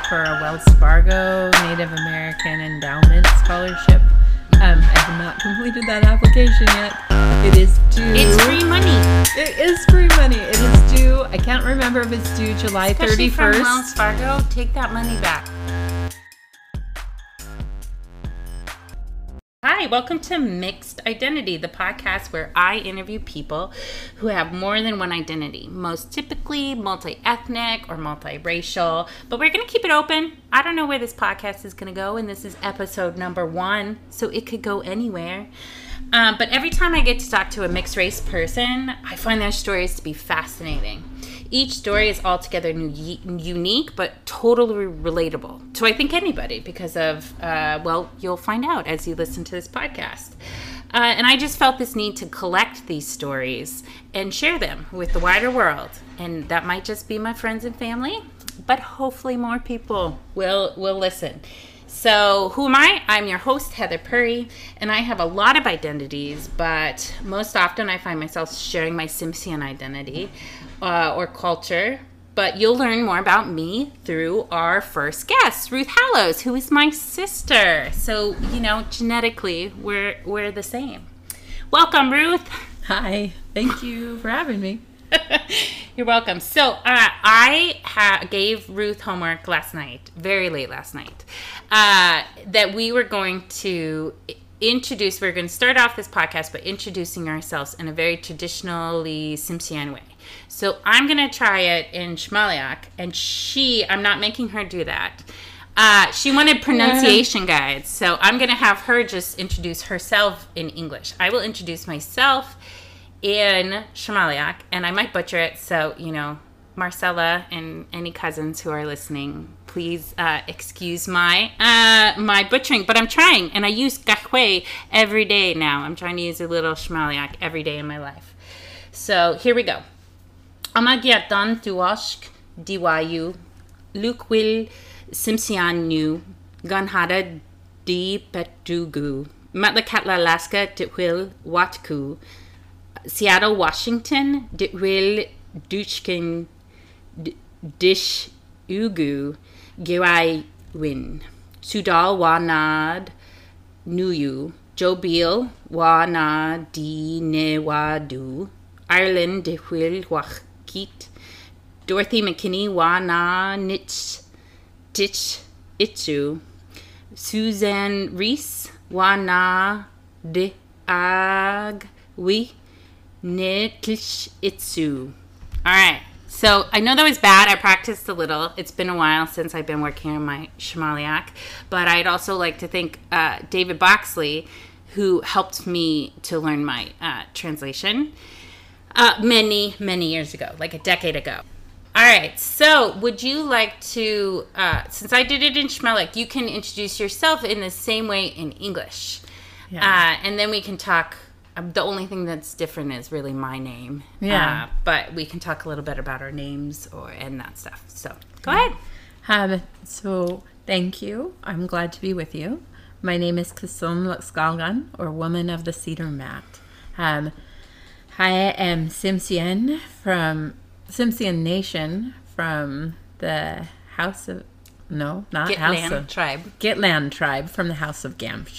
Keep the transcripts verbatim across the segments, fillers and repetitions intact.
for a Wells Fargo Native American Endowment Scholarship. Um, I have not completed that application yet. It is due. It's free money. It is free money. It is due. I can't remember if it's due July Especially thirty-first. from Wells Fargo, take that money back. Hi, welcome to Mixed Identity, the podcast where I interview people who have more than one identity, most typically multi-ethnic or multiracial, but we're going to keep it open. I don't know where this podcast is going to go, and this is episode number one, so it could go anywhere. Um, but every time I get to talk to a mixed race person, I find their stories to be fascinating. Each story is altogether new, unique, but totally relatable to, I think, anybody because of, uh, well, you'll find out as you listen to this podcast. Uh, and I just felt this need to collect these stories and share them with the wider world. And that might just be my friends and family, but hopefully more people will, will listen. So who am I? I'm your host, Heather Purry, and I have a lot of identities, but most often I find myself sharing my Tsimshian identity uh, or culture. But you'll learn more about me through our first guest, Ruth Hallows, who is my sister. So, you know, genetically, we're we're the same. Welcome, Ruth. Hi. Thank you for having me. You're welcome. So uh, I ha- gave Ruth homework last night, very late last night, uh, that we were going to introduce, we we're going to start off this podcast by introducing ourselves in a very traditionally Tsimshian way. So I'm going to try it in Shmaliak, and she, I'm not making her do that. Uh, she wanted pronunciation guides, so I'm going to have her just introduce herself in English. I will introduce myself in Shmaliak, and I might butcher it, so, you know, Marcella and any cousins who are listening, please uh, excuse my uh, my butchering, but I'm trying, and I use Gahwe every day now. I'm trying to use a little Shmaliak every day in my life. So, here we go. Amagiatan tuashk diwayu, lukwil Tsimshianu, ganhada di petugu, matlakatla laska titwil watku, Seattle, Washington, Ditwil Duchkin Dish Ugu Girai-win, Sudal Wanad Nuyu, Jobil Wana Di Newadu, Ireland Ditwil Wachkit, Dorothy McKinney Wana Nitch Titch Itsu, Suzanne Reese Wana De Agwi Niklish Itsu. All right. So I know that was bad. I practiced a little. It's been a while since I've been working on my Shmaliak. But I'd also like to thank uh, David Boxley, who helped me to learn my uh, translation uh, many, many years ago, like a decade ago. All right. So would you like to, uh, since I did it in Shmaliak, you can introduce yourself in the same way in English. Yeah. Uh, and then we can talk. Um, the only thing that's different is really my name. Yeah. Uh, but we can talk a little bit about our names or and that stuff. So go ahead. Um, so thank you. I'm glad to be with you. My name is Kasum Luxgalgan, or Woman of the Cedar Mat. Um, I am Tsimshian from Tsimshian Nation from the House of no, not Gitlan House of tribe. Gitlan tribe from the House of Gamsh.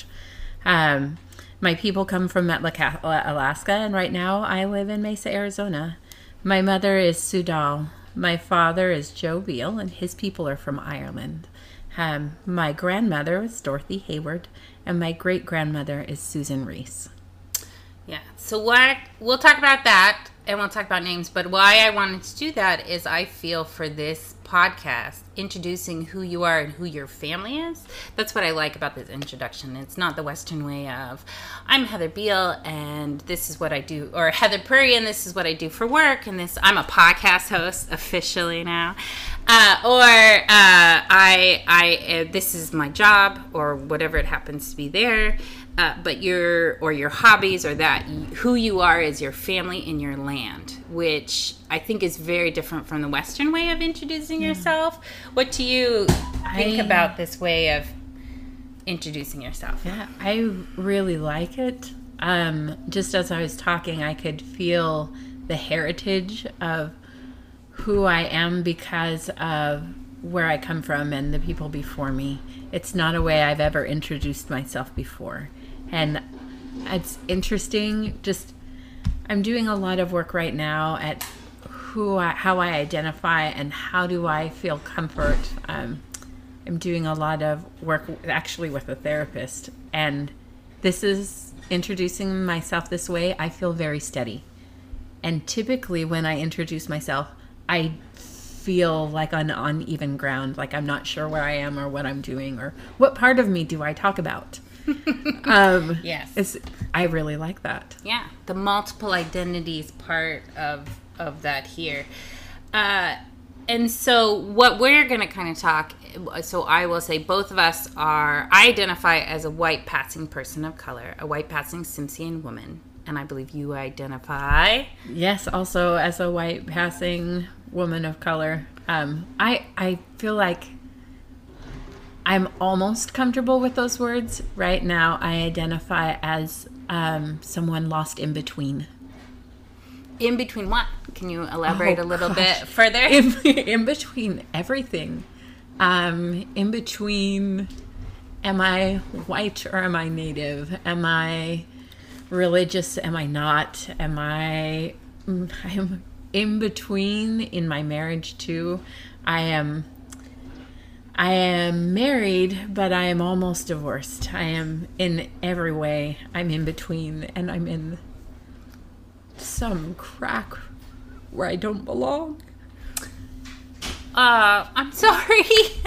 Um, My people come from Metlakatla, Alaska, and right now I live in Mesa, Arizona. My mother is Sudal. My father is Joe Beal, and his people are from Ireland. Um, my grandmother is Dorothy Hayward, and my great-grandmother is Susan Reese. Yeah, so what we'll talk about that, and we'll talk about names, but why I wanted to do that is I feel for this podcast, introducing who you are and who your family is. That's what I like about this introduction. It's not the Western way of, I'm Heather Beal, and this is what I do, or Heather Purry, and this is what I do for work, and this, I'm a podcast host officially now, uh, or uh, I, I, uh, this is my job, or whatever it happens to be there. Uh, but your or your hobbies or that who you are is your family and your land, which I think is very different from the Western way of introducing mm. yourself. What do you think I, about this way of introducing yourself? Yeah, I really like it. Um, just as I was talking, I could feel the heritage of who I am because of where I come from and the people before me. It's not a way I've ever introduced myself before. And it's interesting. Just, I'm doing a lot of work right now at who I, how I identify and how do I feel comfort. Um, I'm doing a lot of work actually with a therapist, and this is introducing myself this way. I feel very steady. And typically when I introduce myself, I feel like on uneven ground, like I'm not sure where I am or what I'm doing or what part of me do I talk about. um, yes. It's, I really like that. Yeah, the multiple identities part of of that here. Uh, and so what we're going to kind of talk, so I will say both of us are, I identify as a white passing person of color, a white passing Tsimshian woman. And I believe you identify. Yes, also as a white passing woman of color. Um, I I feel like I'm almost comfortable with those words. Right now, I identify as um, someone lost in between. In between what? Can you elaborate Oh, a little gosh. bit further? In, in between everything. Um, in between, am I white or am I native? Am I religious? Am I not? Am I, I'm in between in my marriage too. I am, I am married, but I am almost divorced. I am in every way. I'm in between, and I'm in some crack where I don't belong. Uh, I'm sorry.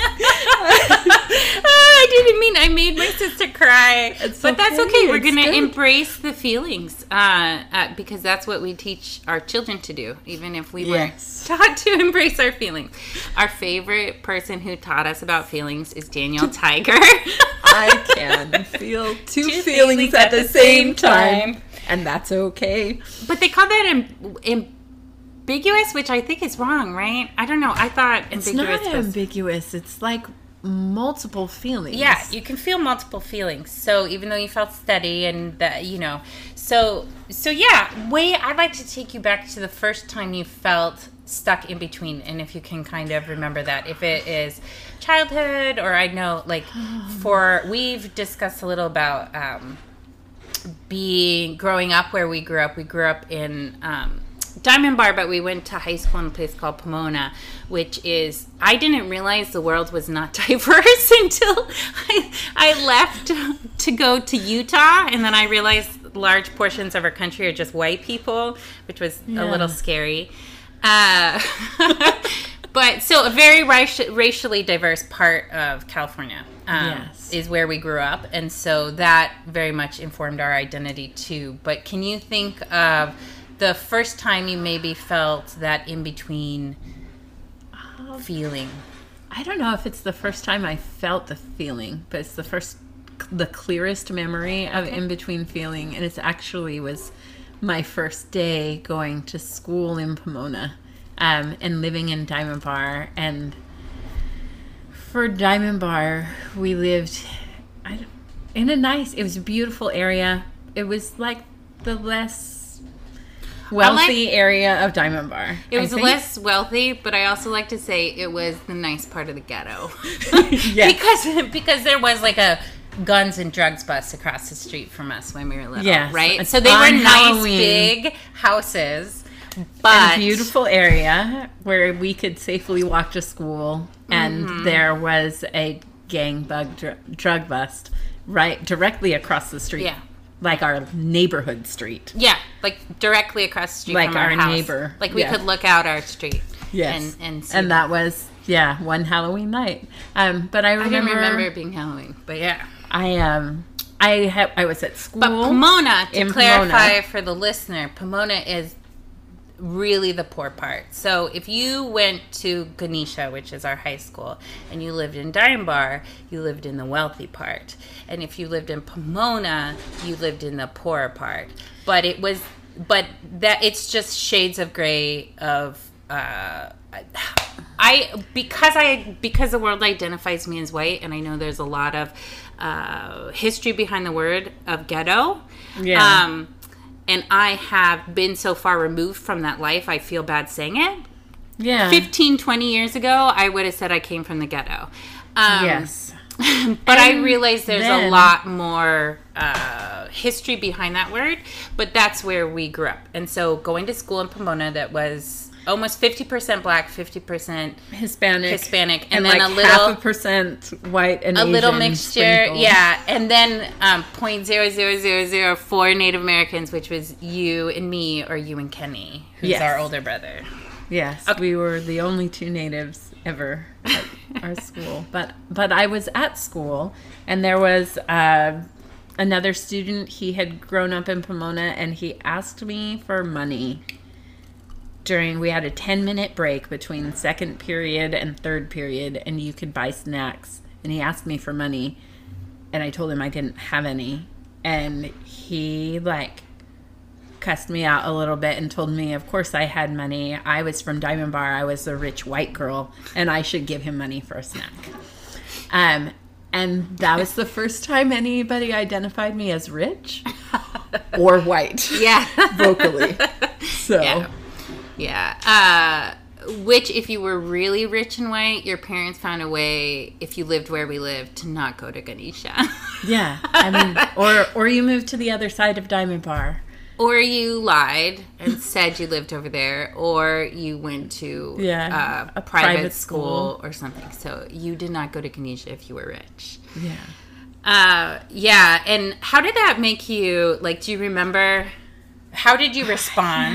I didn't mean I made my sister cry. It's but that's okay. okay. We're It's going to good. embrace the feelings uh, uh, because that's what we teach our children to do, even if we Yes. were taught to embrace our feelings. Our favorite person who taught us about feelings is Daniel Tiger. I can feel two, Two feelings, at the same time, and that's okay. But they call that am- ambiguous, which I think is wrong, right? I don't know. I thought It's ambiguous not was... ambiguous. It's like multiple feelings. Yeah, you can feel multiple feelings. So even though you felt steady and that, you know, so so yeah, way I'd like to take you back to the first time you felt stuck in between, and if you can kind of remember that, if it is childhood or I know like for we've discussed a little about um, being growing up where we grew up. We grew up in um, Diamond Bar, but we went to high school in a place called Pomona, which is, I didn't realize the world was not diverse until I, I left to go to Utah, and then I realized large portions of our country are just white people, which was Yeah. a little scary. Uh, but so a very raci- racially diverse part of California um, Yes. is where we grew up, and so that very much informed our identity too. But can you think of the first time you maybe felt that in-between feeling? I don't know if it's the first time I felt the feeling, but it's the first, the clearest memory of Okay. in-between feeling, and it's actually was my first day going to school in Pomona, um, and living in Diamond Bar. And for Diamond Bar, we lived I don't, in a nice, it was a beautiful area. It was like the less wealthy like- area of Diamond Bar. It I was think. less wealthy, but I also like to say it was the nice part of the ghetto. Yes. because because there was like a guns and drugs bus across the street from us when we were little, Yes. right? It's So they were on nice, Halloween. big houses, And but a beautiful area where we could safely walk to school, and Mm-hmm. there was a gang bug dr- drug bust right directly across the street. Yeah. Like our neighborhood street. Yeah, like directly across the street Like from our, our house. neighbor. Like we Yeah. could look out our street. Yes. And and, see And that was, yeah, one Halloween night. Um, but I I didn't remember, remember it being Halloween, but yeah. I um I ha- I was at school. But Pomona, to in clarify Pomona. for the listener, Pomona is really the poor part. So if you went to Ganesha, which is our high school, and you lived in Diamond Bar, you lived in the wealthy part. And if you lived in Pomona, you lived in the poorer part. But it was, but that it's just shades of gray of. Uh, I because I because the world identifies me as white, and I know there's a lot of uh, history behind the word of ghetto. Yeah. Um, and I have been so far removed from that life, I feel bad saying it. Yeah. fifteen, twenty years ago, I would have said I came from the ghetto. Um, yes. But I realize there's then, a lot more uh, history behind that word. But that's where we grew up. And so going to school in Pomona that was almost fifty percent black, fifty percent Hispanic. Hispanic. And, And, then like a little... half a percent white and a Asian little mixture, sprinkled. yeah, and then um, point zero zero zero zero four Native Americans, which was you and me, or you and Kenny, who's Yes. our older brother. Yes, Okay. we were the only two natives ever at our school. But but I was at school, and there was uh, another student. He had grown up in Pomona, and he asked me for money. During we had a ten minute break between second period and third period, and you could buy snacks. And he asked me for money, and I told him I didn't have any, and he like. cussed me out a little bit and told me, of course I had money. I was from Diamond Bar. I was a rich white girl, and I should give him money for a snack. Um, and that was the first time anybody identified me as rich or white. Yeah. Vocally. So. Yeah. Yeah. Uh, which, if you were really rich and white, your parents found a way, if you lived where we lived, to not go to Ganesha. Yeah. I mean, or, or you moved to the other side of Diamond Bar. Or you lied and said you lived over there, or you went to Yeah, uh, a private, private school, school. or something. So you did not go to Ganesha if you were rich. Yeah. Uh, yeah. And how did that make you, like, do you remember, how did you respond?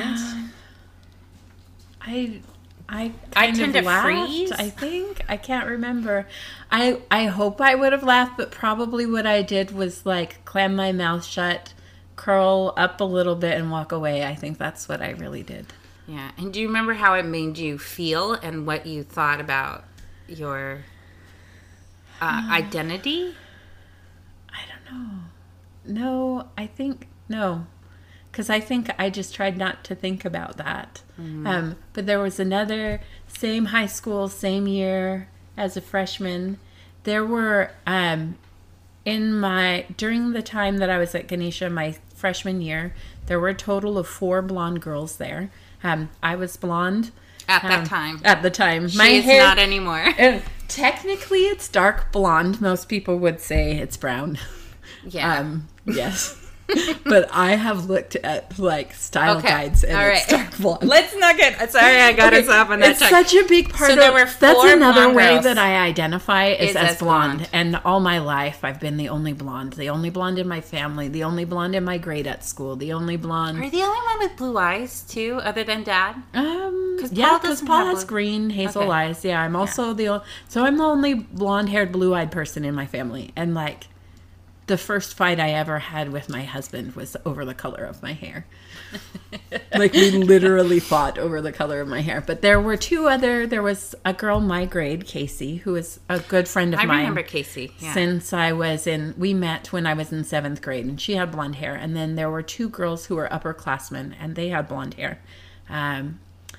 I I I kind tend of to laughed, freeze. I think. I can't remember. I I hope I would have laughed, but probably what I did was like clam my mouth shut, curl up a little bit, and walk away. I think that's what I really did. Yeah. And do you remember how it made you feel and what you thought about your uh, identity? I don't know. No, I think no. Because I think I just tried not to think about that. Mm-hmm. Um, but there was another, same high school, same year as a freshman. There were, um, in my, during the time that I was at Ganesha, my freshman year, there were a total of four blonde girls there. Um, I was blonde. At that um, time. At the time. She my is hair, not anymore. uh, technically, it's dark blonde. Most people would say it's brown. Yeah. Um, yes. But I have looked at like style Okay. guides and All it's right. dark blonde. Let's not get, sorry, I got Okay, us off on that It's track. such a big part So of there were that's four another blonde way girls. that I identify is, Is as, as blonde. blonde. And all my life I've been the only blonde, the only blonde in my family, the only blonde in my grade at school, the only blonde. Are you the only one with blue eyes, too, other than Dad? Um, 'Cause yeah, Paul because doesn't Paul have has blue- green hazel Okay. eyes. Yeah, I'm also the o- so I'm the only blonde-haired, blue-eyed person in my family, and like the first fight I ever had with my husband was over the color of my hair. Like we literally fought over the color of my hair. But there were two other. There was a girl my grade, Casey, who is a good friend of I mine. remember Casey. Yeah. Since I was in, we met when I was in seventh grade, and she had blonde hair. And then there were two girls who were upperclassmen, and they had blonde hair. Um,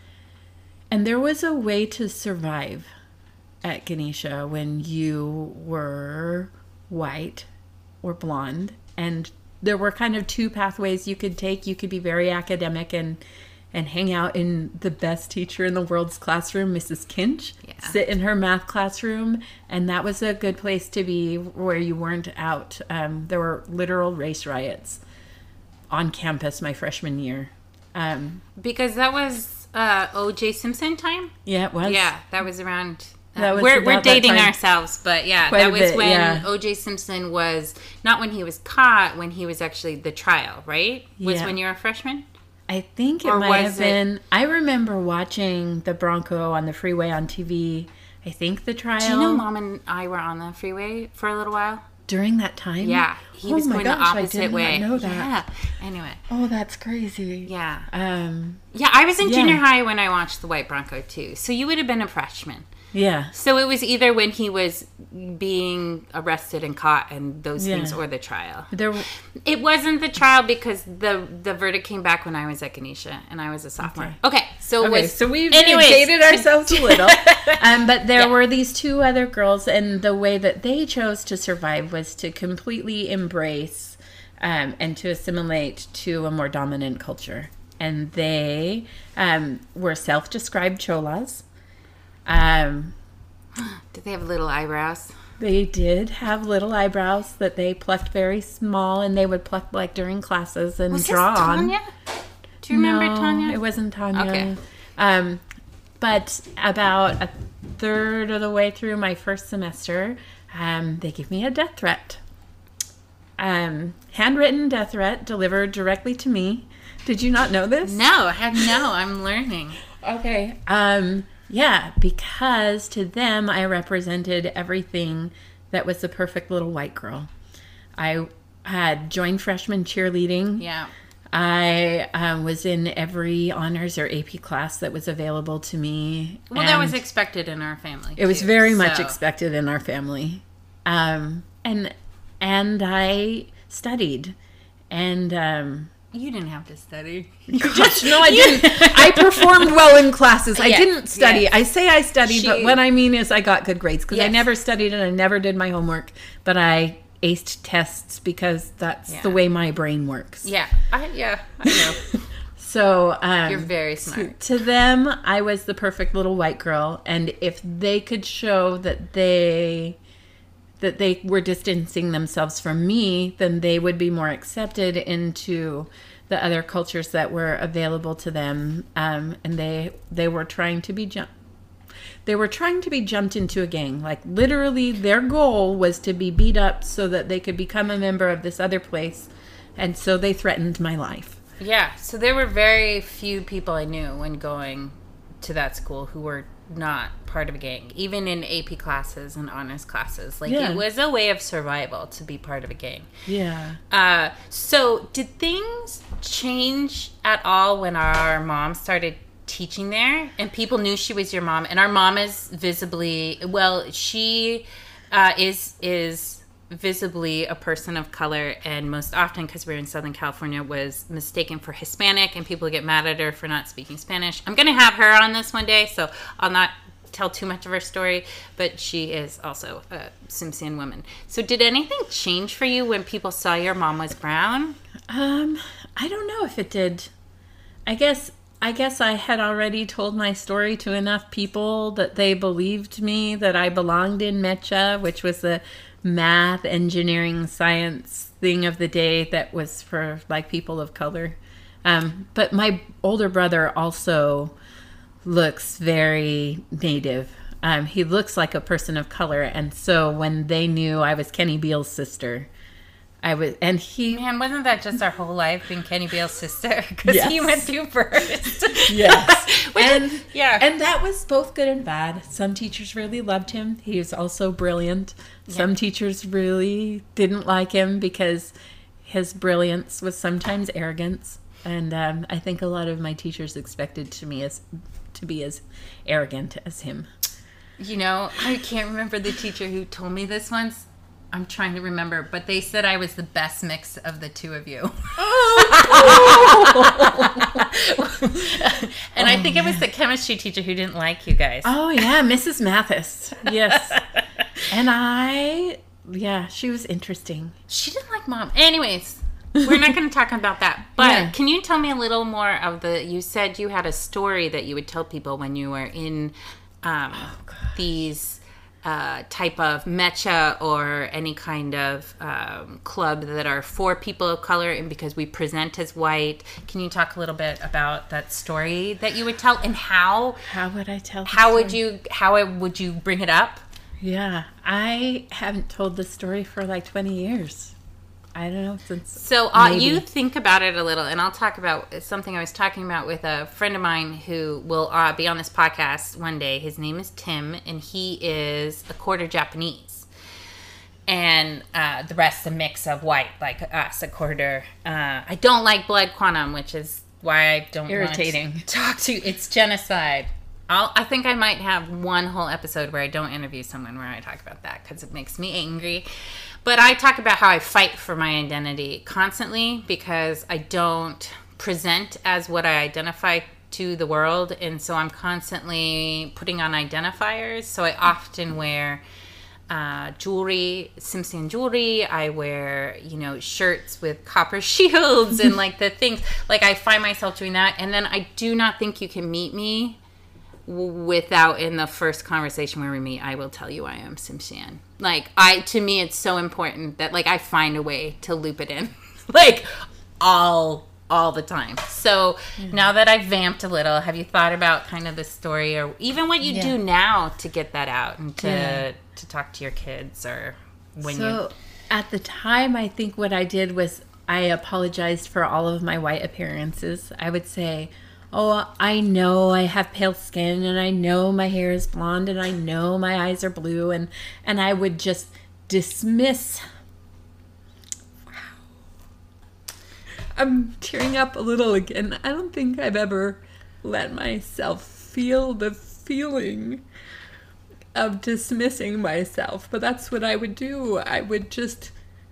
and there was a way to survive at Ganesha when you were white or blonde, and there were kind of two pathways you could take. You could be very academic and and hang out in the best teacher in the world's classroom, Missus Kinch. Yeah. Sit in her math classroom, and that was a good place to be where you weren't out. Um, there were literal race riots on campus my freshman year. Um, Because that was uh, O J Simpson time? yeah, it was. Yeah, that was around. Uh, That was we're we're about that dating time. ourselves, but yeah, Quite a that was bit, when yeah. O J Simpson was not when he was caught, when he was actually the trial, right? Was Yeah. when you were a freshman. I think it Or might was have it- been. I remember watching the Bronco on the freeway on T V. I think the trial. Do you know Mom and I were on the freeway for a little while? during that time? Yeah, he Oh was my going gosh, the I opposite did way. not know that. Yeah. Anyway, Oh, that's crazy. yeah, Um. yeah. I was in Yeah. junior high when I watched the White Bronco too. So you would have been a freshman. Yeah. So it was either when he was being arrested and caught and those Yeah. things, or the trial. There. It wasn't the trial because the the verdict came back when I was at Ganesha and I was a sophomore. Okay, so it Okay, was, so we've anyways, dated ourselves a little. Um, but there Yeah. were these two other girls, and the way that they chose to survive was to completely embrace um, and to assimilate to a more dominant culture. and they um, were self-described cholas. Um, Did they have little eyebrows? They did have little eyebrows that they plucked very small, and they would pluck like during classes and Was draw this on. Tanya? Do you remember no, Tanya? It wasn't Tanya. Okay. Um, but about a third of the way through my first semester, um, they gave me a death threat. Um, handwritten death threat delivered directly to me. Did you not know this? No, I had no. I'm learning. Okay. Um, yeah, because to them I represented everything that was the perfect little white girl. I had joined freshman cheerleading. Yeah. I um, was in every honors or A P class that was available to me. Well, that was expected in our family. It was too, very much so. expected in our family. Um, and and I studied. And um, you didn't have to study. Gosh, no, I didn't. I performed well in classes. I Yes, didn't study. yes. I say I studied, She- but what I mean is I got good grades because I Yes. never studied and I never did my homework. But I aced tests because that's Yeah. the way my brain works. Yeah. I, yeah, I know. So um, You're very smart. To them, I was the perfect little white girl, and if they could show that they that they were distancing themselves from me, then they would be more accepted into the other cultures that were available to them, um, and they they were trying to be jumped. They were trying to be jumped into a gang. Like literally, their goal was to be beat up so that they could become a member of this other place, and so they threatened my life. Yeah, so there were very few people I knew when going to that school who were not part of a gang, even in A P classes and honors classes. Like, Yeah. it was a way of survival to be part of a gang. Yeah. Uh, so did things change at all when our mom started teaching there and people knew she was your mom? And our mom is visibly, well, she uh, is is visibly a person of color, and most often, because we're in Southern California, was mistaken for Hispanic, and people get mad at her for not speaking Spanish. I'm going to have her on this one day, so I'll not tell too much of her story, but she is also a Tsimshian woman. So did anything change for you when people saw your mom was brown? Um, I don't know if it did. I guess I guess I had already told my story to enough people that they believed me that I belonged in Mecha, which was the math, engineering, science thing of the day that was for like people of color. Um, but my older brother also looks very native. Um, he looks like a person of color, and so when they knew I was Kenny Beal's sister, I was, and he, Man, wasn't that just our whole life being Kenny Beal's sister? Because he Yes. went through first. yes, Which and is- yeah. and that was both good and bad. Some teachers really loved him. He was also brilliant. Some teachers really didn't like him because his brilliance was sometimes arrogance, and um, I think a lot of my teachers expected to me as to be as arrogant as him. You know, I can't remember the teacher who told me this once. I'm trying to remember, but they said I was the best mix of the two of you. And I think it was the chemistry teacher who didn't like you guys. Oh yeah, Missus Mathis. Yes, and I, yeah, she was interesting. She didn't like mom. Anyways, we're not going to talk about that. But Yeah. can you tell me a little more of the, you said you had a story that you would tell people when you were in um, these uh, type of mecha or any kind of um, club that are for people of color and because we present as white. Can you talk a little bit about that story that you would tell and how, How would I tell? the how would story? you, how it, would you bring it up? Yeah, I haven't told this story for like twenty years. I don't know, since So uh, maybe. you think about it a little, and I'll talk about something I was talking about with a friend of mine who will uh, be on this podcast one day. His name is Tim, and he is a quarter Japanese. And uh, the rest a mix of white, like us, a quarter. Uh, I don't like blood quantum, which is why I don't Irritating. want to talk to you. It's genocide. I'll, I think I might have one whole episode where I don't interview someone where I talk about that because it makes me angry. But I talk about how I fight for my identity constantly because I don't present as what I identify to the world. And so I'm constantly putting on identifiers. So I often wear uh, jewelry, Simpson jewelry. I wear, you know, shirts with copper shields and like the things. Like I find myself doing that. And then I do not think you can meet me without in the first conversation where we meet, I will tell you I am Simpson. Like I, to me, it's so important that like I find a way to loop it in, like all, all the time. So mm-hmm. now that I've vamped a little, have you thought about kind of the story or even what you yeah. do now to get that out and to, yeah. to talk to your kids or when so, you... At the time, I think what I did was I apologized for all of my white appearances. I would say, oh, I know I have pale skin and I know my hair is blonde and I know my eyes are blue. And, and I would just dismiss. Wow. I'm tearing up a little again. I don't think I've ever let myself feel the feeling of dismissing myself. But that's what I would do. I would just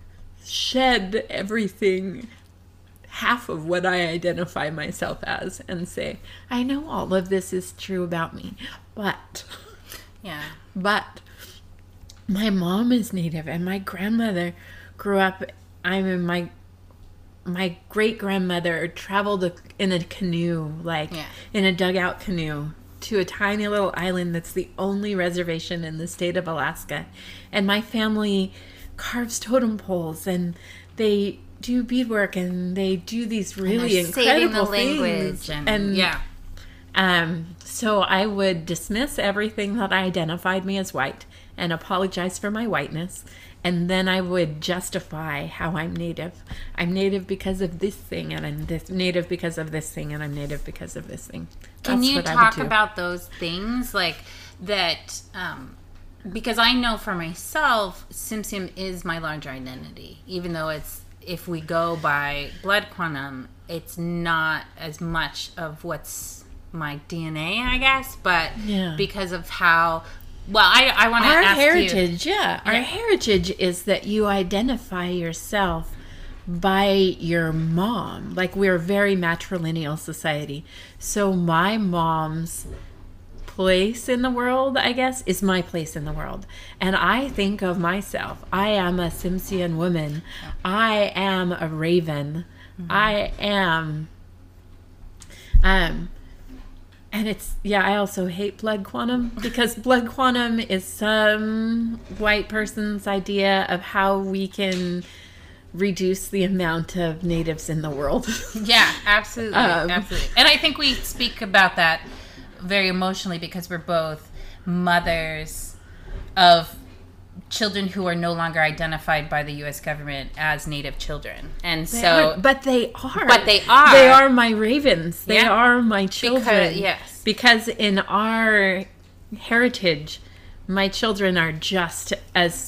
shed everything, half of what I identify myself as, and say, I know all of this is true about me, but, yeah, but my mom is Native and my grandmother grew up, I'm in my, my great grandmother traveled in a canoe, like yeah. in a dugout canoe to a tiny little island that's the only reservation in the state of Alaska. And my family carves totem poles and they do beadwork and they do these really incredible things. And, and yeah. Um, so I would dismiss everything that identified me as white and apologize for my whiteness. And then I would justify how I'm Native. I'm Native because of this thing, and I'm this Native because of this thing, and I'm Native because of this thing. That's Can you what talk I would do. about those things? Like that, um, because I know for myself, Simpson is my larger identity, even though it's, if we go by blood quantum, it's not as much of what's my D N A, I guess, but yeah. because of how, well, I, I want to ask heritage, you. Yeah. Our yeah. heritage is that you identify yourself by your mom. Like, we're a very matrilineal society. So my mom's place in the world, I guess, is my place in the world. And I think of myself, I am a Simpson woman. I am a raven. Mm-hmm. I am, um, and it's, yeah, I also hate blood quantum because blood quantum is some white person's idea of how we can reduce the amount of natives in the world. Yeah, absolutely. Um, absolutely. And I think we speak about that very emotionally because we're both mothers of children who are no longer identified by the U S government as Native children. And they so are, but they are. But they are. They are my ravens. They yeah. are my children. Because, yes. Because in our heritage, my children are just as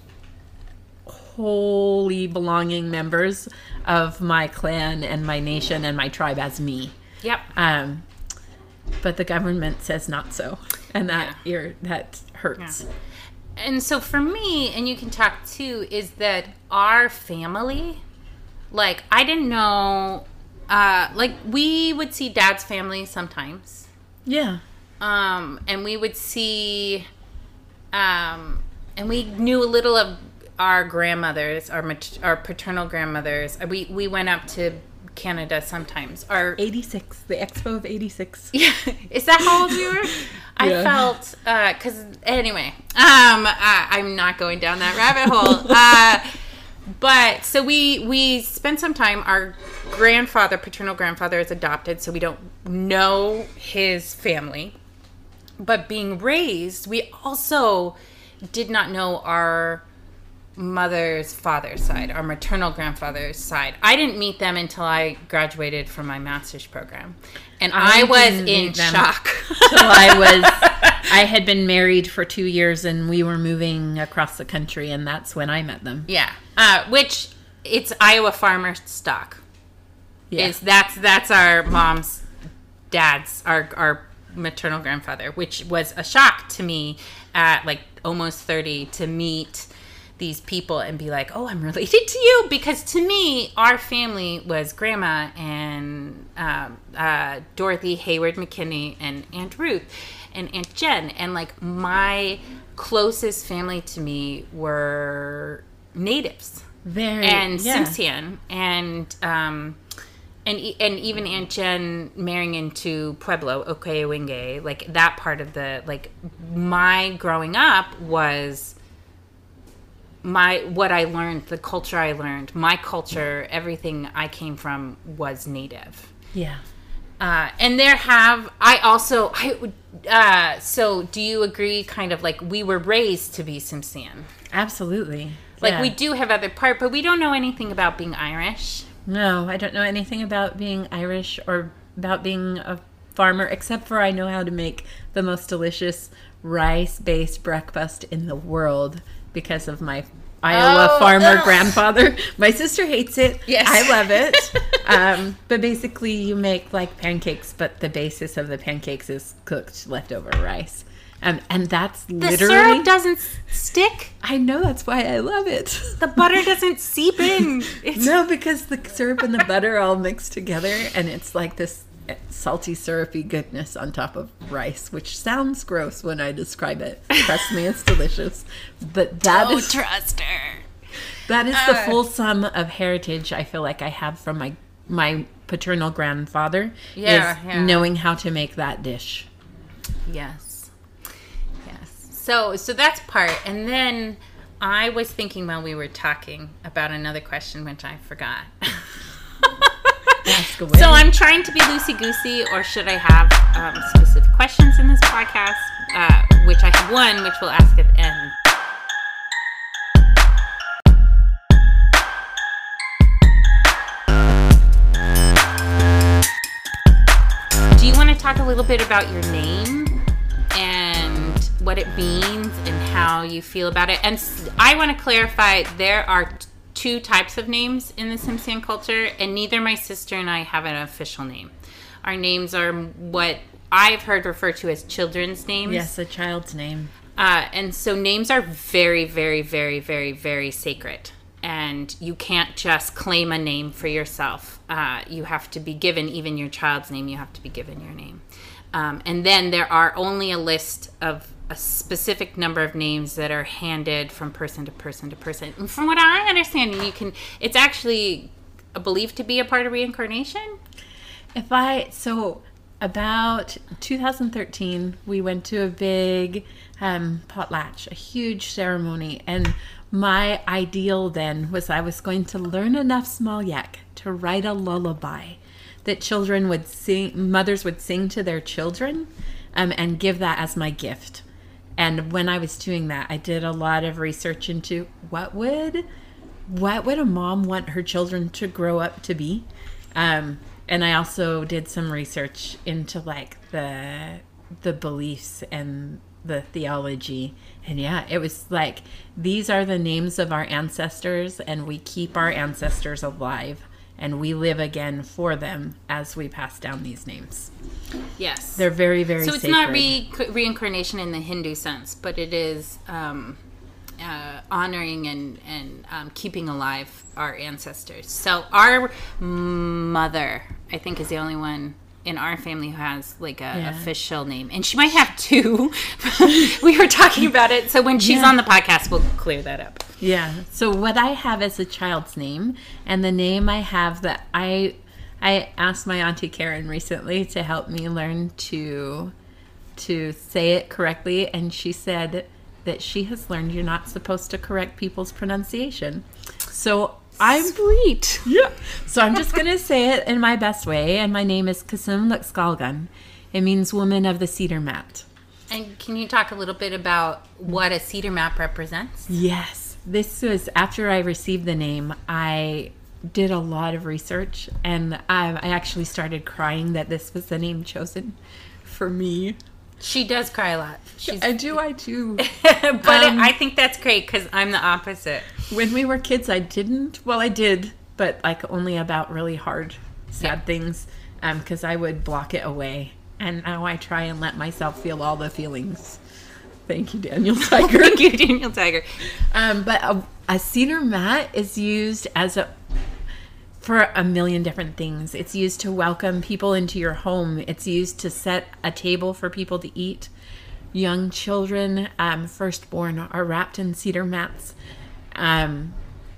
wholly belonging members of my clan and my nation and my tribe as me. Yep. Um But the government says not so, and that yeah. ear that hurts. Yeah. And so for me, and you can talk too, is that our family, like I didn't know, uh, like we would see Dad's family sometimes. Yeah. Um, and we would see, um, and we knew a little of our grandmothers, our mat- our paternal grandmothers. We we went up to Canada sometimes. Our eighty-six, the Expo of eighty-six. Yeah, is that how old you were? I yeah. felt because uh, anyway, um, uh, I'm not going down that rabbit hole. Uh, but so we we spent some time. Our grandfather, paternal grandfather, is adopted, so we don't know his family. But being raised, we also did not know our mother's father's side, our maternal grandfather's side. I didn't meet them until I graduated from my master's program. And I, I was in shock. Till I was, I had been married for two years and we were moving across the country, and that's when I met them. Yeah. Uh, which, it's Iowa farmer stock. Yeah. Is that's that's our mom's dad's, our, our maternal grandfather, which was a shock to me at like almost thirty to meet these people and be like, oh, I'm related to you. Because to me, our family was Grandma and um, uh, Dorothy Hayward McKinney and Aunt Ruth and Aunt Jen. And like my closest family to me were natives. Very. And yeah. Tsimshian. And, um, and, e- and even Aunt Jen marrying into Pueblo, Okayewinge, like that part of the, like my growing up was my, what I learned, the culture I learned, my culture, everything I came from was native. Yeah. Uh, and there have, I also, I would, uh, so do you agree kind of like we were raised to be Tsimshian? Absolutely. Like yeah. we do have other part, but we don't know anything about being Irish. No, I don't know anything about being Irish or about being a farmer, except for I know how to make the most delicious rice-based breakfast in the world because of my Iowa Oh, farmer ugh. grandfather. My sister hates it. Yes. I love it. um, but basically you make like pancakes, but the basis of the pancakes is cooked leftover rice. Um, and that's The literally... syrup doesn't s- stick. I know, that's why I love it. The butter doesn't seep in. It's, No, because the syrup and the butter all mix together, and it's like this salty, syrupy goodness on top of rice, which sounds gross when I describe it. Trust me, it's delicious. But that oh, is trust her. that is the Uh. full sum of heritage I feel like I have from my my paternal grandfather. Yeah, is yeah. knowing how to make that dish. Yes. Yes. So, so that's part. And then I was thinking while we were talking about another question, which I forgot. Ask away. So I'm trying to be loosey-goosey, or should I have um, specific questions in this podcast? Uh, which I have one, which we'll ask at the end. Do you want to talk a little bit about your name and what it means and how you feel about it? And s- I want to clarify, there are t- two types of names in the Tsimshian culture, and neither my sister and I have an official name. Our names are what I've heard referred to as children's names. Yes, a child's name. Uh, and so names are very, very, very, very, very sacred. And you can't just claim a name for yourself. Uh, you have to be given, even your child's name, you have to be given your name. Um, and then there are only a list of a specific number of names that are handed from person to person to person. And from what I understand, you can, it's actually believed to be a part of reincarnation. If I, so about two thousand thirteen, we went to a big um, potlatch, a huge ceremony. And my ideal then was I was going to learn enough Smalyak to write a lullaby that children would sing, mothers would sing to their children um, and give that as my gift. And when I was doing that, I did a lot of research into what would, what would a mom want her children to grow up to be? Um, and I also did some research into like the the beliefs and the theology. And yeah, it was like, these are the names of our ancestors, and we keep our ancestors alive, and we live again for them as we pass down these names. Yes. They're very, very So it's sacred. not re- reincarnation in the Hindu sense, but it is um, uh, honoring and, and um, keeping alive our ancestors. So our mother, I think, is the only one in our family who has like a Yeah. official name, and she might have two. We were talking about it, so when she's Yeah. on the podcast, we'll clear that up. Yeah. So what I have is a child's name, and the name I have that I I asked my auntie Karen recently to help me learn to to say it correctly, and she said that she has learned you're not supposed to correct people's pronunciation. So I'm Sweet. yeah. So I'm just gonna say it in my best way, and my name is Kasum Luxgalgan. It means woman of the cedar mat. And can you talk a little bit about what a cedar map represents? Yes. This was after I received the name. I did a lot of research, and I, I actually started crying that this was the name chosen for me. She does cry a lot. She's, I do, I do. but Um, I think that's great because I'm the opposite. When we were kids, I didn't. Well, I did, but like only about really hard, sad Yeah. things, because I would block it away. And now I try and let myself feel all the feelings. Thank you, Daniel Tiger. Thank you, Daniel Tiger. Um, but a, a cedar mat is used as a for a million different things. It's used to welcome people into your home. It's used to set a table for people to eat. Young children, um, firstborn, are wrapped in cedar mats um,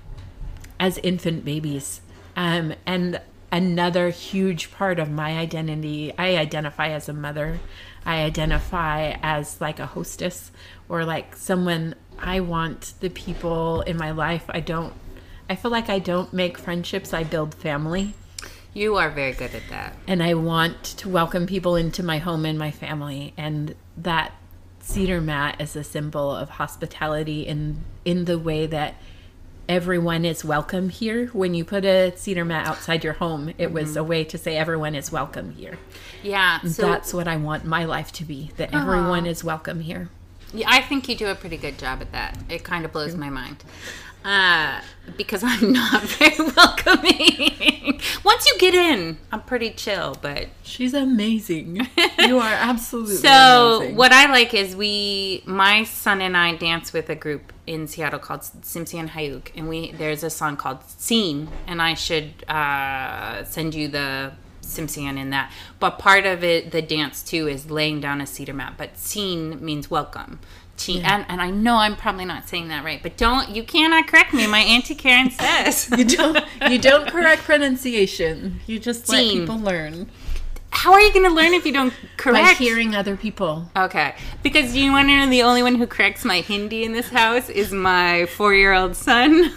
as infant babies. Um, and another huge part of my identity, I identify as a mother. I identify as like a hostess or like someone. I want the people in my life. I don't, I feel like I don't make friendships. I build family. You are very good at that. And I want to welcome people into my home and my family. And that cedar mat is a symbol of hospitality in, in the way that everyone is welcome here. When you put a cedar mat outside your home, it was mm-hmm. a way to say everyone is welcome here. Yeah. So that's what I want my life to be, that uh-huh. everyone is welcome here. Yeah, I think you do a pretty good job at that. It kind of blows my mind. Uh, because I'm not very welcoming. Once you get in, I'm pretty chill, but... She's amazing. You are absolutely so amazing. What I like is we, my son and I dance with a group in Seattle called Simsian Hayuk, and we there's a song called Scene, and I should uh, send you the Simsian in that. But part of it, the dance too, is laying down a cedar mat, but Scene means welcome. Yeah. And, and I know I'm probably not saying that right, but don't you cannot correct me. My Auntie Karen says you don't. You don't correct pronunciation. You just let Scene. people learn. How are you going to learn if you don't correct? By hearing other people. Okay, because you want to know the only one who corrects my Hindi in this house is my four-year-old son,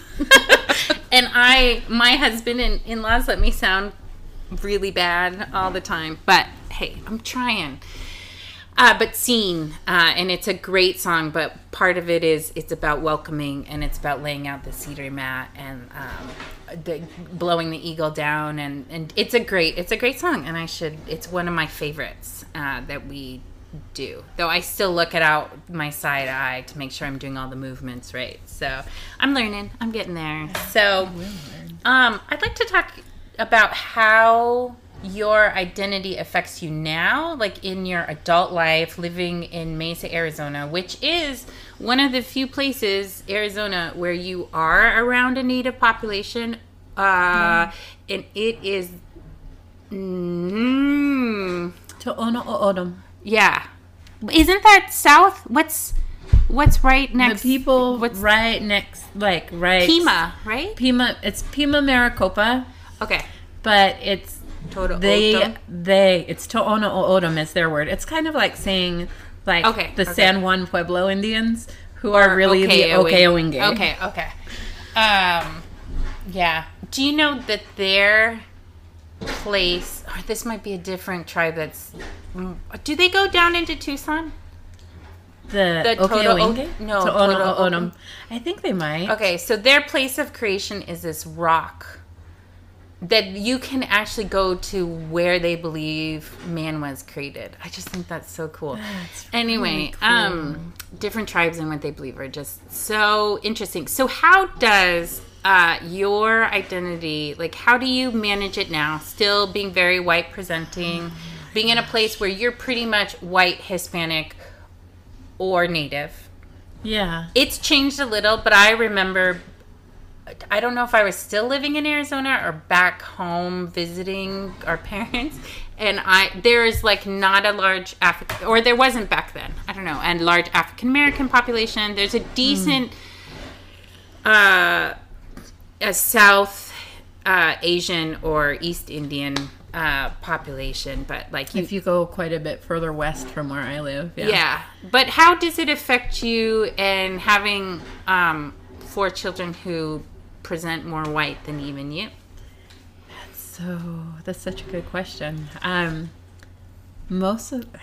and I, my husband and in-laws let me sound really bad all the time. But hey, I'm trying. Uh, but Scene, uh, and it's a great song, but part of it is it's about welcoming, and it's about laying out the cedar mat and um, the, blowing the eagle down, and, and it's a great it's a great song, and I should it's one of my favorites uh, that we do. Though I still look it out my side eye to make sure I'm doing all the movements right. So I'm learning, I'm getting there. So um, I'd like to talk about how your identity affects you now, like in your adult life, living in Mesa, Arizona, which is one of the few places, Arizona, where you are around a Native population, uh, mm. and it is mm, To'ono O'odham. Yeah, isn't that south? What's what's right next? The people what's right next, like right Pima, right? Pima. It's Pima Maricopa. Okay, but it's. To'ono They, O'odham? they, it's To'ono O'odham is their word. It's kind of like saying, like, okay, the okay. San Juan Pueblo Indians, who are really the Okeowinge. Okay, okay. Um, yeah. Do you know that their place, or this might be a different tribe that's, do they go down into Tucson? The, the Okeowinge? No, To'ono O'odham. I think they might. Okay, so their place of creation is this rock that you can actually go to where they believe man was created. I just think that's so cool. That's anyway, really cool. um, different tribes and what they believe are just so interesting. So how does uh, your identity, like how do you manage it now? Still being very white presenting, oh being in a place where you're pretty much white, Hispanic, or Native. Yeah. It's changed a little, but I remember... I don't know if I was still living in Arizona or back home visiting our parents, and I there is like not a large African, or there wasn't back then, I don't know, and large African American population. There's a decent mm. uh, a South uh, Asian or East Indian uh, population, but like you, if you go quite a bit further west from where I live, yeah. Yeah, but how does it affect you and having um, four children who present more white than even you? That's so that's such a good question. Um most of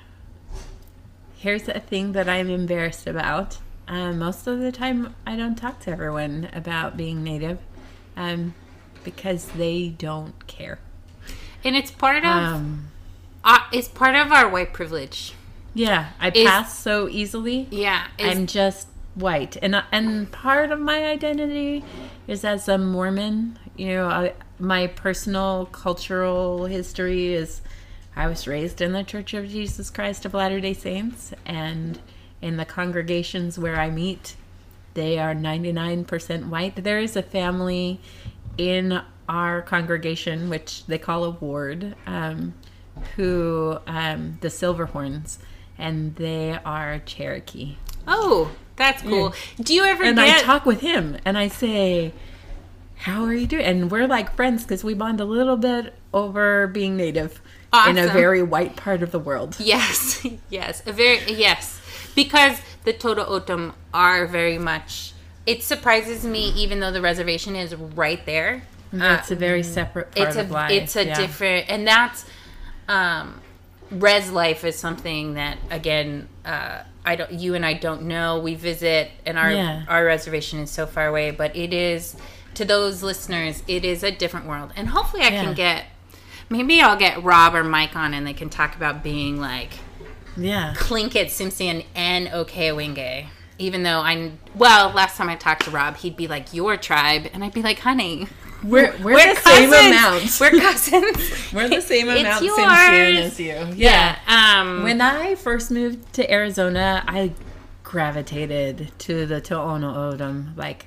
here's a thing that I'm embarrassed about. Um most of the time I don't talk to everyone about being Native um because they don't care. And it's part of um uh, it's part of our white privilege. Yeah, I Is, pass so easily. Yeah, is, I'm just white, and and part of my identity is as a Mormon. You know, I, my personal cultural history is I was raised in the Church of Jesus Christ of Latter-day Saints, and in the congregations where I meet, they are ninety-nine percent white. There is a family in our congregation, which they call a ward, um, who, um, the Silverhorns, and they are Cherokee. Oh, that's cool. Yeah. Do you ever and get... And I talk with him, and I say, how are you doing? And we're like friends because we bond a little bit over being Native awesome. In a very white part of the world. Yes, yes, a very yes, because the Toda O'odham are very much. It surprises me, even though the reservation is right there. It's uh, a very separate part it's of a, life. It's a yeah. different, and that's um, res life is something that again. Uh, I don't. You and I don't know. We visit, and our yeah. our reservation is so far away. But it is, to those listeners, it is a different world. And hopefully, I yeah. can get. Maybe I'll get Rob or Mike on, and they can talk about being like, yeah, Tlingit, Tsimshian, and Okayawinge. Even though I, well, last time I talked to Rob, he'd be like, your tribe, and I'd be like, honey, we're we're, we're the cousins. same amount. We're cousins. We're the same amount It's Tsimshian as you. Yeah. yeah. Um, when I first moved to Arizona, I gravitated to the To'ono O'odham. Like,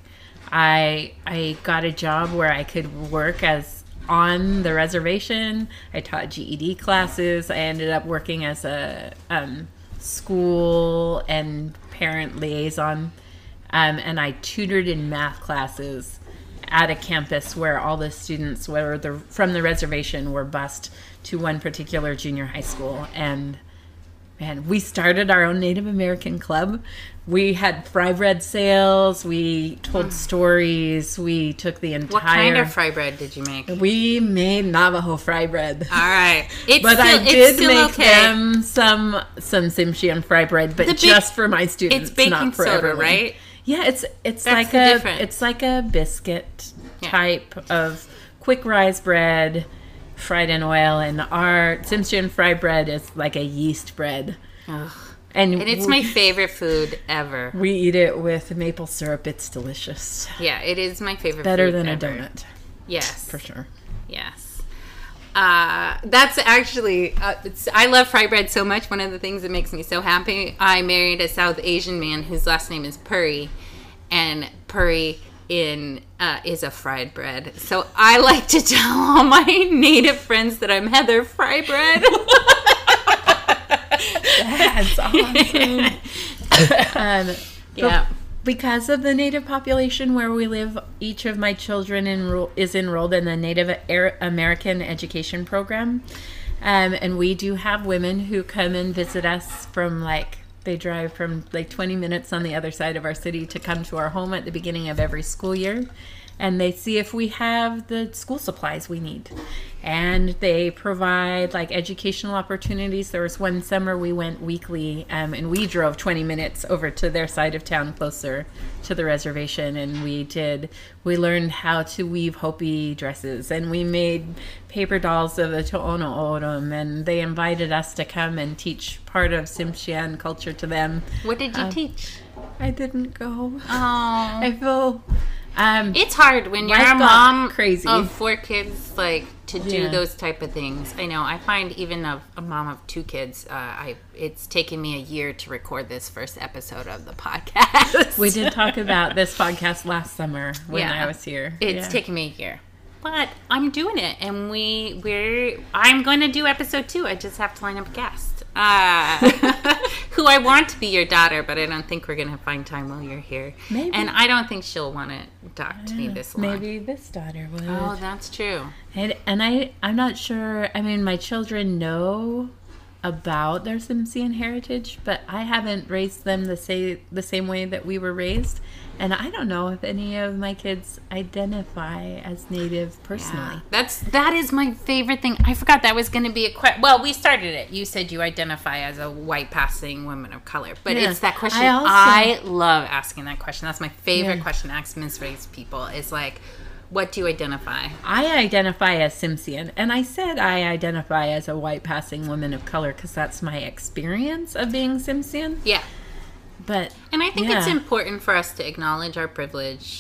I I got a job where I could work as on the reservation. I taught G E D classes. I ended up working as a um, school and parent liaison, um, and I tutored in math classes at a campus where all the students were the, from the reservation were bused to one particular junior high school. And man, we started our own Native American club. We had fry bread sales. We told mm. stories. We took the entire... What kind of fry bread did you make? We made Navajo fry bread. All right. It's but still, I did it's still make okay. them some some Tsimshian fry bread, but ba- just for my students, it's baking not for soda, everyone. Right? Yeah, it's it's That's like the a difference. it's like a biscuit yeah. type of quick rise bread fried in oil, and our Tsimshian fry bread is like a yeast bread. Ugh. And, and it's we, my favorite food ever. We eat it with maple syrup. It's delicious. Yeah, it is my favorite Better food than ever. a donut. Yes. For sure. Yes. Uh, that's actually, uh, it's, I love fry bread so much. One of the things that makes me so happy, I married a South Asian man whose last name is Puri. And Puri in uh, is a fried bread. So I like to tell all my Native friends that I'm Heather Fry Bread. That's awesome. um, yeah. Because of the Native population where we live, each of my children enroll, is enrolled in the Native American Education Program. Um, and we do have women who come and visit us from like, they drive from like twenty minutes on the other side of our city to come to our home at the beginning of every school year. And they see if we have the school supplies we need. And they provide like educational opportunities. There was one summer we went weekly, um, and we drove twenty minutes over to their side of town closer to the reservation. And we did, we learned how to weave Hopi dresses, and we made paper dolls of the To'ono O'odham, and they invited us to come and teach part of Tsimshian culture to them. What did you um, teach? I didn't go. Oh. I feel... Um, it's hard when you're a mom crazy. of four kids, like, to do yeah. those type of things. I know. I find even a, a mom of two kids, uh, I it's taken me a year to record this first episode of the podcast. We did talk about this podcast last summer when yeah. I was here. It's yeah. taken me a year. But I'm doing it, and we, we're, I'm going to do episode two. I just have to line up a guest. Uh, who I want to be your daughter, but I don't think we're going to find time while you're here. Maybe. And I don't think she'll want to talk to me this long. Maybe this daughter would. Oh, that's true. And, and I, I'm not sure. I mean, my children know about their Tsimshian heritage, but I haven't raised them the, say, the same way that we were raised. And I don't know if any of my kids identify as Native personally. Yeah. That's that is my favorite thing. I forgot that was going to be a question. Well, we started it. You said you identify as a white passing woman of color, but yeah. it's that question. I, also, I love asking that question. That's my favorite yeah. question to ask mixed race people. Is like, what do you identify? I identify as Tsimshian, and I said I identify as a white passing woman of color because that's my experience of being Tsimshian. Yeah. But and I think yeah. it's important for us to acknowledge our privilege,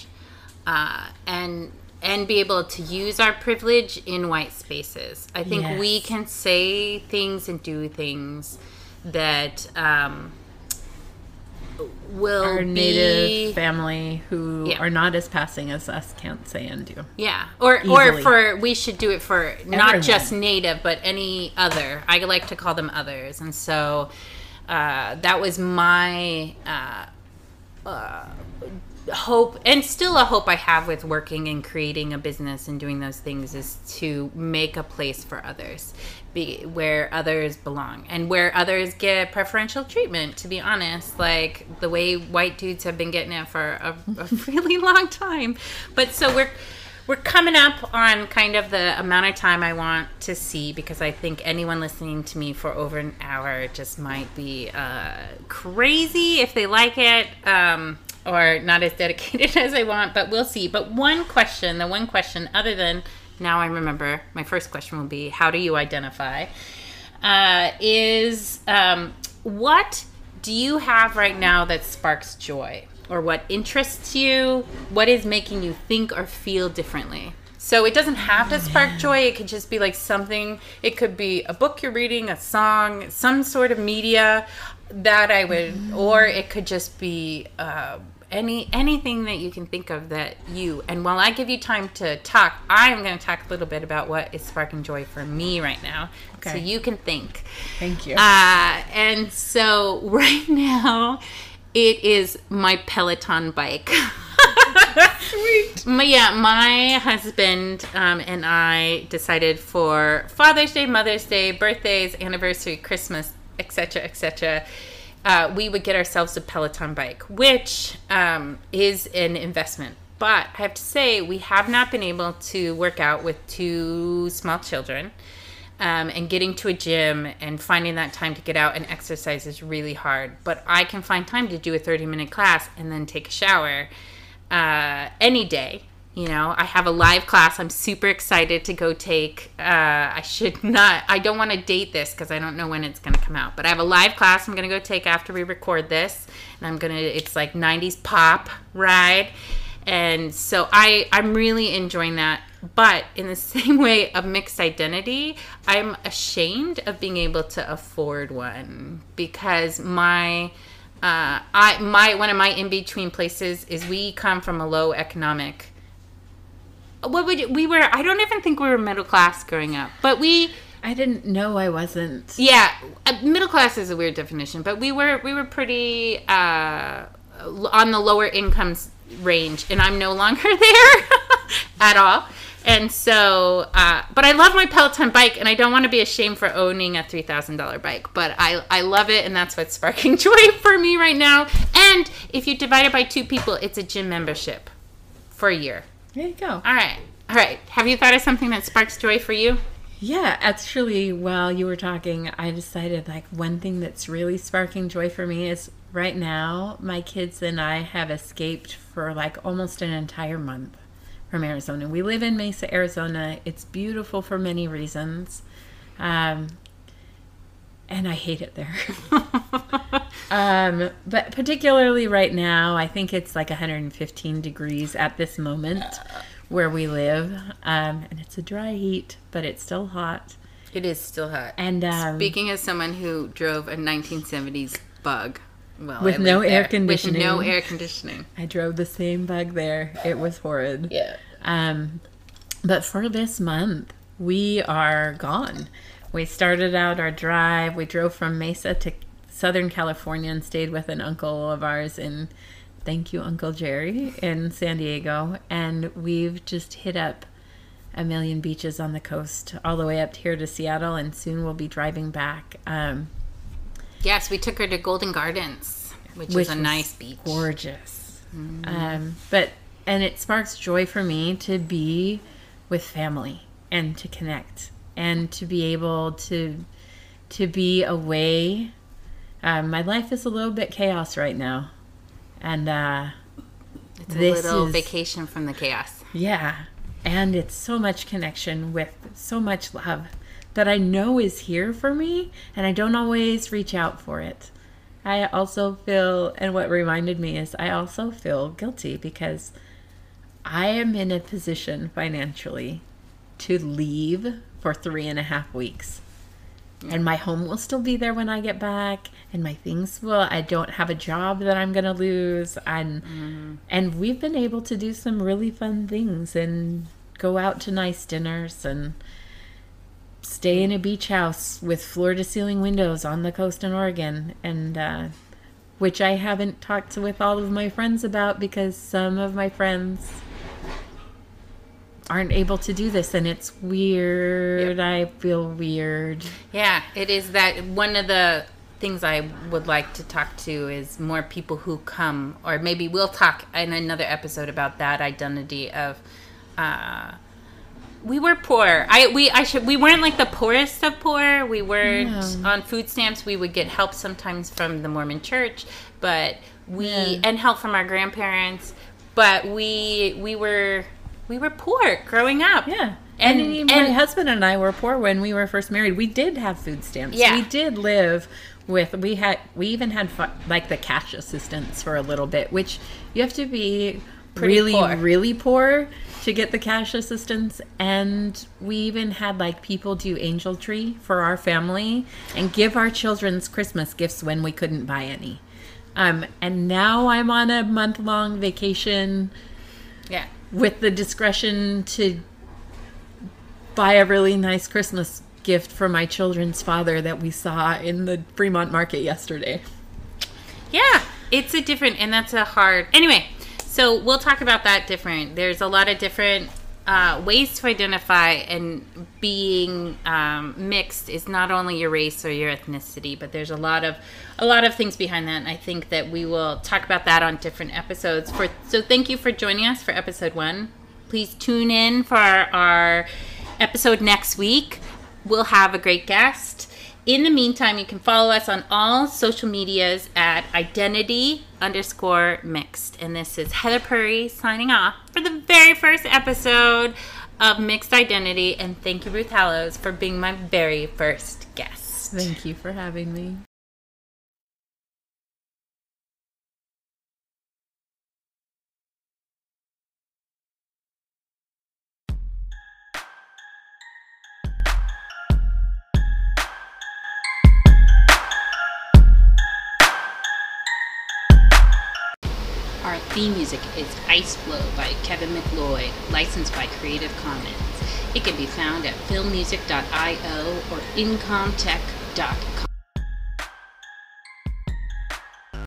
uh, and and be able to use our privilege in white spaces. I think yes. we can say things and do things that um, will Our be native family who Yeah. are not as passing as us can't say and do. Yeah, or or Easily. for we should do it for not Everyone. just native, but any other. I like to call them others, and so uh, that was my uh, uh, hope, and still a hope I have with working and creating a business and doing those things, is to make a place for others, be where others belong and where others get preferential treatment. To be honest, like the way white dudes have been getting it for a, a really long time. But so we're we're coming up on kind of the amount of time I want to see, because I think anyone listening to me for over an hour just might be uh, crazy if they like it. Um, or not as dedicated as I want, but we'll see. But one question, the one question, other than, now I remember, my first question will be, how do you identify? Uh, is, um, what do you have right now that sparks joy? Or what interests you? What is making you think or feel differently? So it doesn't have to spark joy. It could just be like something, it could be a book you're reading, a song, some sort of media that I would, or it could just be uh, any anything that you can think of that you, and while I give you time to talk, I'm going to talk a little bit about what is sparking joy for me right now. Okay. So you can think. Thank you. Uh, and so right now, it is my Peloton bike. Sweet. My, yeah, my husband um, and I decided for Father's Day, Mother's Day, birthdays, anniversary, Christmas, et cetera, et cetera, uh, we would get ourselves a Peloton bike, which um, is an investment. But I have to say, we have not been able to work out with two small children. Um, and getting to a gym and finding that time to get out and exercise is really hard. But I can find time to do a thirty-minute class and then take a shower uh, any day. You know, I have a live class I'm super excited to go take. Uh, I should not, I don't want to date this because I don't know when it's going to come out. But I have a live class I'm going to go take after we record this. And I'm going to, it's like nineties pop ride. And so I, I'm really enjoying that. But in the same way of mixed identity, I'm ashamed of being able to afford one, because my, uh, I, my, one of my in-between places is we come from a low economic, what would you, we were, I don't even think we were middle class growing up, but we, I didn't know I wasn't. yeah, uh, middle class is a weird definition, but we were, we were pretty, uh, on the lower incomes range, and I'm no longer there at all. And so, uh, but I love my Peloton bike, and I don't want to be ashamed for owning a three thousand dollars bike, but I, I love it, and that's what's sparking joy for me right now. And if you divide it by two people, it's a gym membership for a year. There you go. All right. All right. Have you thought of something that sparks joy for you? Yeah, actually, while you were talking, I decided like one thing that's really sparking joy for me is right now, my kids and I have escaped for like almost an entire month from Arizona. We live in Mesa, Arizona. It's beautiful for many reasons. Um, and I hate it there. um, but particularly right now, I think it's like one hundred fifteen degrees at this moment where we live. Um, and it's a dry heat, but it's still hot. It is still hot. And um, speaking as someone who drove a nineteen seventies Bug, well, with I no lived air there. conditioning. With no air conditioning. I drove the same Bug there. It was horrid. Yeah. Um, but for this month, we are gone. We started out our drive. We drove from Mesa to Southern California and stayed with an uncle of ours in, thank you, Uncle Jerry, in San Diego. And we've just hit up a million beaches on the coast, all the way up here to Seattle, and soon we'll be driving back. Um, Yes, we took her to Golden Gardens, which, which is a nice beach. Gorgeous. Mm. Um, but and it sparks joy for me to be with family and to connect and to be able to to be away. Um, my life is a little bit chaos right now, and uh, It's a this little is, vacation from the chaos. Yeah, and it's so much connection with so much love that I know is here for me, and I don't always reach out for it. I also feel, and what reminded me is I also feel guilty because I am in a position financially to leave for three and a half weeks. and my home will still be there when I get back, and my things will, I don't have a job that I'm going to lose. And, mm-hmm. and we've been able to do some really fun things and go out to nice dinners and stay in a beach house with floor to ceiling windows on the coast in Oregon. And, uh, which I haven't talked with all of my friends about because some of my friends aren't able to do this, and it's weird. Yep. I feel weird. Yeah, it is that one of the things I would like to talk to is more people who come, or maybe we'll talk in another episode about that identity of uh we were poor. I we I should we weren't like the poorest of poor. We weren't yeah. on food stamps. We would get help sometimes from the Mormon church, but we yeah. and help from our grandparents, but we we were we were poor growing up. Yeah. And, and, and my husband and I were poor when we were first married. We did have food stamps. Yeah. We did live with, we had, we even had like the cash assistance for a little bit, which you have to be Pretty really, poor. really poor to get the cash assistance. And we even had like people do angel tree for our family and give our children's Christmas gifts when we couldn't buy any. Um, and now I'm on a month long vacation. Yeah. With the discretion to buy a really nice Christmas gift for my children's father that we saw in the Fremont market yesterday. Yeah, it's a different, and that's a hard, anyway, so we'll talk about that different. There's a lot of different uh, ways to identify, and being um, mixed is not only your race or your ethnicity, but there's a lot of a lot of things behind that, and I think that we will talk about that on different episodes. For so thank you for joining us for episode one. Please tune in for our, our episode next week. We'll have a great guest. In the meantime, you can follow us on all social medias at identity underscore mixed. And this is Heather Purry signing off for the very first episode of Mixed Identity. And thank you, Ruth Hallows, for being my very first guest. Thank you for having me. Our theme music is Ice Flow by Kevin McLeod, licensed by Creative Commons. It can be found at film music dot io or incomtech dot com.